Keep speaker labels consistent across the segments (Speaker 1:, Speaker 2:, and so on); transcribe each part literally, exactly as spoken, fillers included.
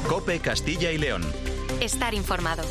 Speaker 1: COPE Castilla y León.
Speaker 2: Estar informado.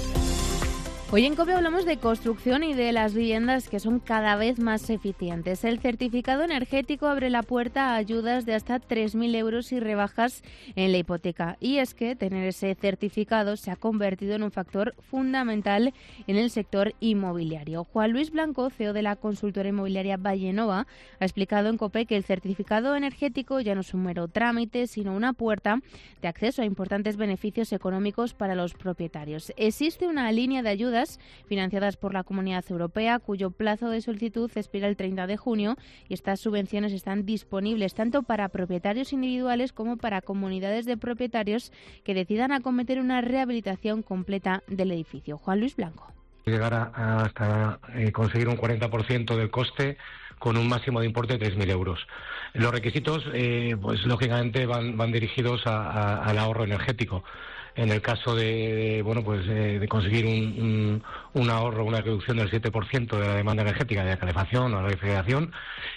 Speaker 3: Hoy en COPE hablamos de construcción y de las viviendas que son cada vez más eficientes. El certificado energético abre la puerta a ayudas de hasta tres mil euros y rebajas en la hipoteca. Y es que tener ese certificado se ha convertido en un factor fundamental en el sector inmobiliario. Juan Luis Blanco, C E O de la consultora inmobiliaria Vallenova, ha explicado en COPE que el certificado energético ya no es un mero trámite, sino una puerta de acceso a importantes beneficios económicos para los propietarios. Existe una línea de ayudas financiadas por la Comunidad Europea, cuyo plazo de solicitud expira el treinta de junio, y estas subvenciones están disponibles tanto para propietarios individuales como para comunidades de propietarios que decidan acometer una rehabilitación completa del edificio. Juan Luis Blanco.
Speaker 4: Llegar a, hasta eh, conseguir un cuarenta por ciento del coste con un máximo de importe de tres mil euros. Los requisitos, eh, pues lógicamente van, van dirigidos a, a, al ahorro energético. En el caso de, de bueno pues eh, de conseguir un, un, un ahorro, una reducción del siete por ciento de la demanda energética de la calefacción o la refrigeración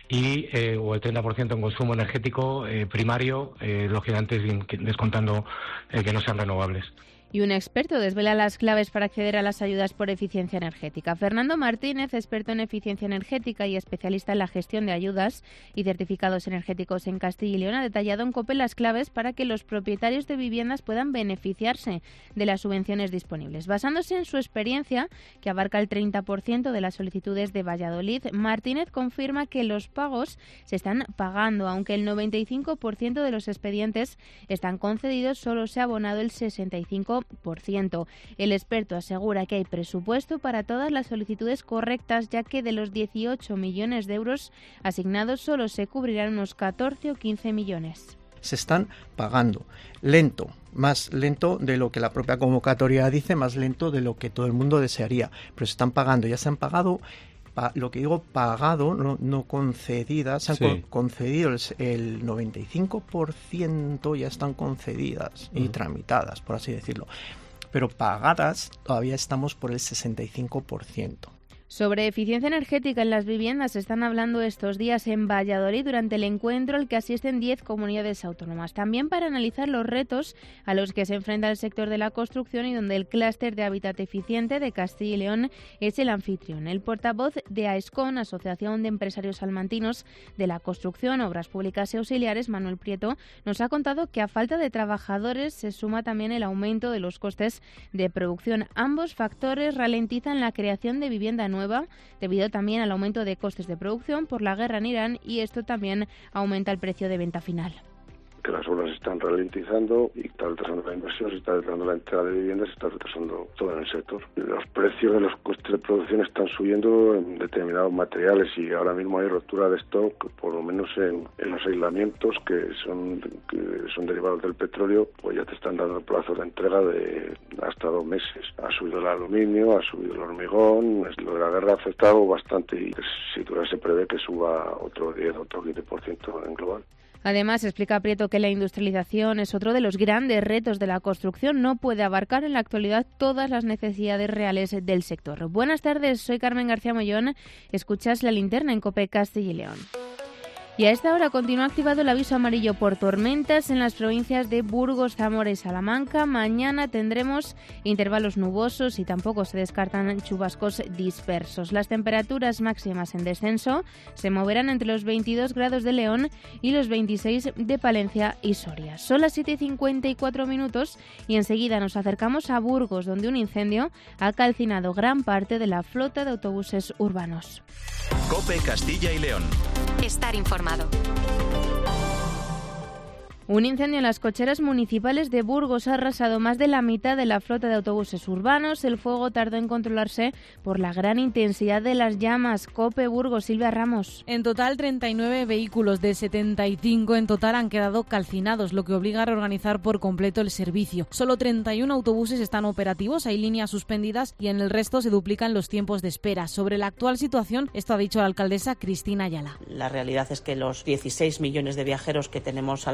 Speaker 4: y eh, o el treinta por ciento en consumo energético eh, primario, eh, lógicamente descontando eh, que no sean renovables.
Speaker 3: Y un experto desvela las claves para acceder a las ayudas por eficiencia energética. Fernando Martínez, experto en eficiencia energética y especialista en la gestión de ayudas y certificados energéticos en Castilla y León, ha detallado en COPE las claves para que los propietarios de viviendas puedan beneficiarse de las subvenciones disponibles. Basándose en su experiencia, que abarca el treinta por ciento de las solicitudes de Valladolid, Martínez confirma que los pagos se están pagando, aunque el noventa y cinco por ciento de los expedientes están concedidos, solo se ha abonado el sesenta y cinco por ciento. El experto asegura que hay presupuesto para todas las solicitudes correctas, ya que de los dieciocho millones de euros asignados solo se cubrirán unos catorce o quince millones.
Speaker 5: Se están pagando lento, más lento de lo que la propia convocatoria dice, más lento de lo que todo el mundo desearía, pero se están pagando, ya se han pagado. Pa, lo que digo pagado, no, no concedidas, se han sí. con, concedido el, el noventa y cinco por ciento ya están concedidas uh-huh. y tramitadas, por así decirlo. Pero pagadas todavía estamos por el sesenta y cinco por ciento.
Speaker 3: Sobre eficiencia energética en las viviendas se están hablando estos días en Valladolid durante el encuentro al que asisten diez comunidades autónomas. También para analizar los retos a los que se enfrenta el sector de la construcción y donde el clúster de hábitat eficiente de Castilla y León es el anfitrión. El portavoz de AESCON, Asociación de Empresarios Salmantinos de la Construcción, Obras Públicas y Auxiliares, Manuel Prieto, nos ha contado que a falta de trabajadores se suma también el aumento de los costes de producción. Ambos factores ralentizan la creación de vivienda nueva debido también al aumento de costes de producción por la guerra en Irán, y esto también aumenta el precio de venta final.
Speaker 6: Que las obras se están ralentizando y está retrasando la inversión, se está retrasando la entrada de viviendas, se está retrasando todo en el sector. Los precios de los costes de producción están subiendo en determinados materiales y ahora mismo hay rotura de stock, por lo menos en, en los aislamientos que son que son derivados del petróleo, pues ya te están dando plazos de entrega de hasta dos meses. Ha subido el aluminio, ha subido el hormigón, lo de la guerra ha afectado bastante y si todavía se prevé que suba otro diez, otro quince por ciento en global.
Speaker 3: Además, explica Prieto que la industrialización es otro de los grandes retos de la construcción. No puede abarcar en la actualidad todas las necesidades reales del sector. Buenas tardes, soy Carmen García Mollón. Escuchas La Linterna en COPE Castilla y León. Y a esta hora continúa activado el aviso amarillo por tormentas en las provincias de Burgos, Zamora y Salamanca. Mañana tendremos intervalos nubosos y tampoco se descartan chubascos dispersos. Las temperaturas máximas en descenso se moverán entre los veintidós grados de León y los veintiséis de Palencia y Soria. Son las siete y cincuenta y cuatro minutos y enseguida nos acercamos a Burgos, donde un incendio ha calcinado gran parte de la flota de autobuses urbanos.
Speaker 1: COPE Castilla y León.
Speaker 2: Estar informado.
Speaker 3: Un incendio en las cocheras municipales de Burgos ha arrasado más de la mitad de la flota de autobuses urbanos. El fuego tardó en controlarse por la gran intensidad de las llamas. COPE Burgos, Silvia Ramos.
Speaker 7: En total, treinta y nueve vehículos de setenta y cinco en total han quedado calcinados, lo que obliga a reorganizar por completo el servicio. Solo treinta y uno autobuses están operativos, hay líneas suspendidas y en el resto se duplican los tiempos de espera. Sobre la actual situación, esto ha dicho la alcaldesa Cristina Ayala.
Speaker 8: La realidad es que los dieciséis millones de viajeros que tenemos al año, pues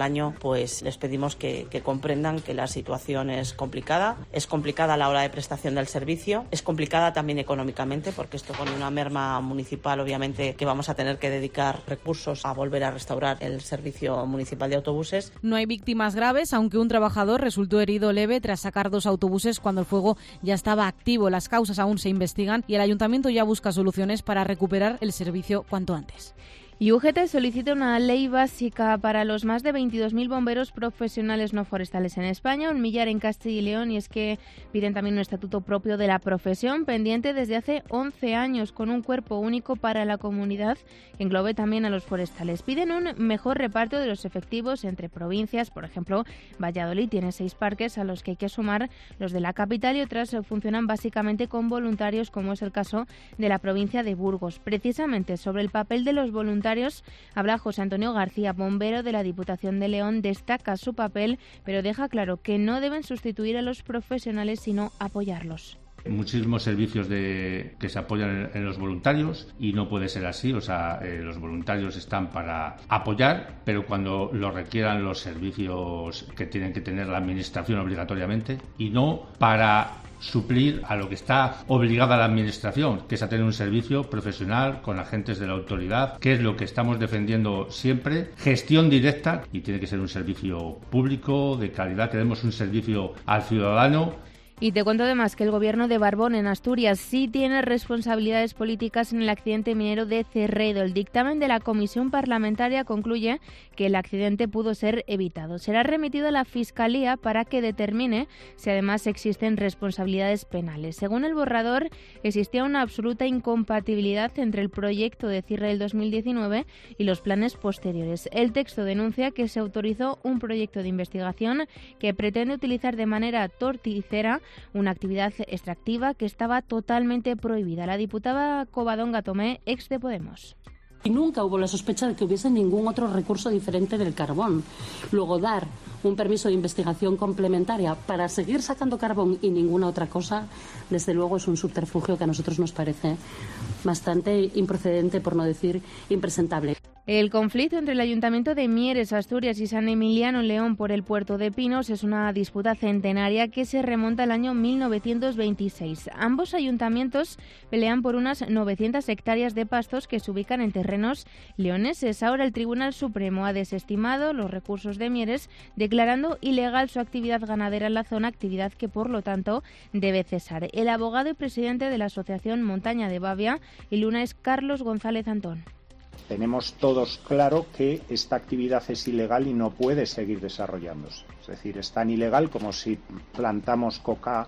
Speaker 8: pues les pedimos que, que comprendan que la situación es complicada, es complicada a la hora de prestación del servicio, es complicada también económicamente, porque esto con una merma municipal, obviamente, que vamos a tener que dedicar recursos a volver a restaurar el servicio municipal de autobuses.
Speaker 7: No hay víctimas graves, aunque un trabajador resultó herido leve tras sacar dos autobuses cuando el fuego ya estaba activo. Las causas aún se investigan y el ayuntamiento ya busca soluciones para recuperar el servicio cuanto antes.
Speaker 3: Y U G T solicita una ley básica para los más de veintidós mil bomberos profesionales no forestales en España, un millar en Castilla y León, y es que piden también un estatuto propio de la profesión, pendiente desde hace once años, con un cuerpo único para la comunidad que englobe también a los forestales. Piden un mejor reparto de los efectivos entre provincias. Por ejemplo, Valladolid tiene seis parques a los que hay que sumar los de la capital y otras funcionan básicamente con voluntarios, como es el caso de la provincia de Burgos. Precisamente sobre el papel de los voluntarios habla José Antonio García, bombero de la Diputación de León. Destaca su papel, pero deja claro que no deben sustituir a los profesionales, sino apoyarlos.
Speaker 9: Muchísimos servicios de, que se apoyan en, en los voluntarios y no puede ser así. O sea, eh, los voluntarios están para apoyar, pero cuando lo requieran los servicios que tienen que tener la administración obligatoriamente, y no para suplir a lo que está obligada la administración, que es a tener un servicio profesional con agentes de la autoridad, que es lo que estamos defendiendo siempre, gestión directa, y tiene que ser un servicio público de calidad, que demos un servicio al ciudadano.
Speaker 3: Y te cuento además que el gobierno de Barbón, en Asturias, sí tiene responsabilidades políticas en el accidente minero de Cerredo. El dictamen de la comisión parlamentaria concluye que el accidente pudo ser evitado. Será remitido a la Fiscalía para que determine si además existen responsabilidades penales. Según el borrador, existía una absoluta incompatibilidad entre el proyecto de cierre del dos mil diecinueve y los planes posteriores. El texto denuncia que se autorizó un proyecto de investigación que pretende utilizar de manera torticera una actividad extractiva que estaba totalmente prohibida. La diputada Covadonga Tomé, ex de Podemos.
Speaker 10: Y nunca hubo la sospecha de que hubiese ningún otro recurso diferente del carbón. Luego, dar un permiso de investigación complementaria para seguir sacando carbón y ninguna otra cosa, desde luego es un subterfugio que a nosotros nos parece bastante improcedente, por no decir impresentable.
Speaker 3: El conflicto entre el Ayuntamiento de Mieres, Asturias y San Emiliano en León por el puerto de Pinos es una disputa centenaria que se remonta al año mil novecientos veintiséis. Ambos ayuntamientos pelean por unas novecientas hectáreas de pastos que se ubican en terrenos leoneses. Ahora el Tribunal Supremo ha desestimado los recursos de Mieres, declarando ilegal su actividad ganadera en la zona, actividad que por lo tanto debe cesar. El abogado y presidente de la Asociación Montaña de Bavia y Luna es Carlos González Antón.
Speaker 11: Tenemos todos claro que esta actividad es ilegal y no puede seguir desarrollándose. Es decir, es tan ilegal como si plantamos coca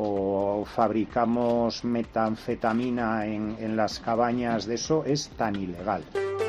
Speaker 11: o fabricamos metanfetamina en, en las cabañas de eso, es tan ilegal.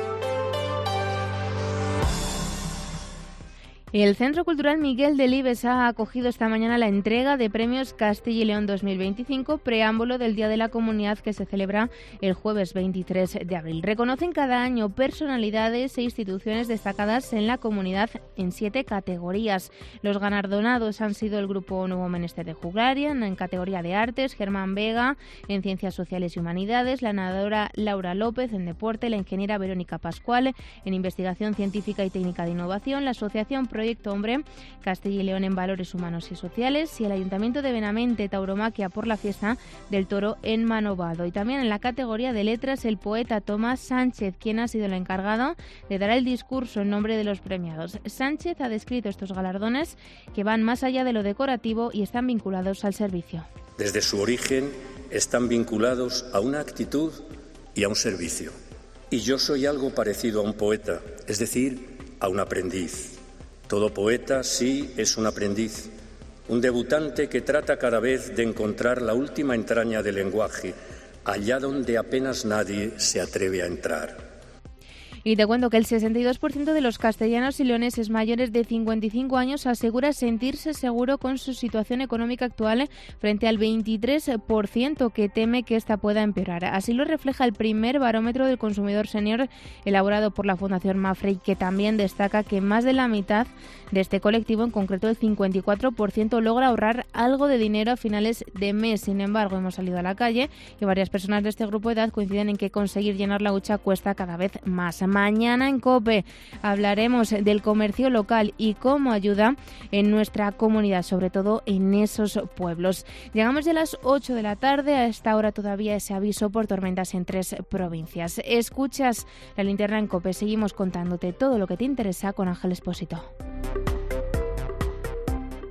Speaker 3: El Centro Cultural Miguel Delibes ha acogido esta mañana la entrega de premios Castilla y León dos mil veinticinco, preámbulo del Día de la Comunidad que se celebra el jueves veintitrés de abril. Reconocen cada año personalidades e instituciones destacadas en la comunidad en siete categorías. Los galardonados han sido el Grupo Nuevo Menester de Juglaria, en categoría de Artes, Germán Vega en Ciencias Sociales y Humanidades, la nadadora Laura López en Deporte, la ingeniera Verónica Pascual en Investigación Científica y Técnica de Innovación, la Asociación Proyecto Hombre Castilla y León en Valores Humanos y Sociales y el Ayuntamiento de Benavente Tauromaquia por la Fiesta del Toro en Manovado. Y también en la categoría de Letras el poeta Tomás Sánchez, quien ha sido el encargado de dar el discurso en nombre de los premiados. Sánchez ha descrito estos galardones que van más allá de lo decorativo y están vinculados al servicio.
Speaker 12: Desde su origen están vinculados a una actitud y a un servicio. Y yo soy algo parecido a un poeta, es decir, a un aprendiz. Todo poeta, sí, es un aprendiz, un debutante que trata cada vez de encontrar la última entraña del lenguaje, allá donde apenas nadie se atreve a entrar.
Speaker 3: Y te cuento que el sesenta y dos por ciento de los castellanos y leoneses mayores de cincuenta y cinco años asegura sentirse seguro con su situación económica actual frente al veintitrés por ciento que teme que esta pueda empeorar. Así lo refleja el primer barómetro del consumidor senior elaborado por la Fundación Mafre, que también destaca que más de la mitad de este colectivo, en concreto el cincuenta y cuatro por ciento, logra ahorrar algo de dinero a finales de mes. Sin embargo, hemos salido a la calle y varias personas de este grupo de edad coinciden en que conseguir llenar la hucha cuesta cada vez más. Mañana en COPE hablaremos del comercio local y cómo ayuda en nuestra comunidad, sobre todo en esos pueblos. Llegamos ya a las ocho de la tarde, a esta hora todavía ese aviso por tormentas en tres provincias. Escuchas La Linterna en COPE, seguimos contándote todo lo que te interesa con Ángel Expósito.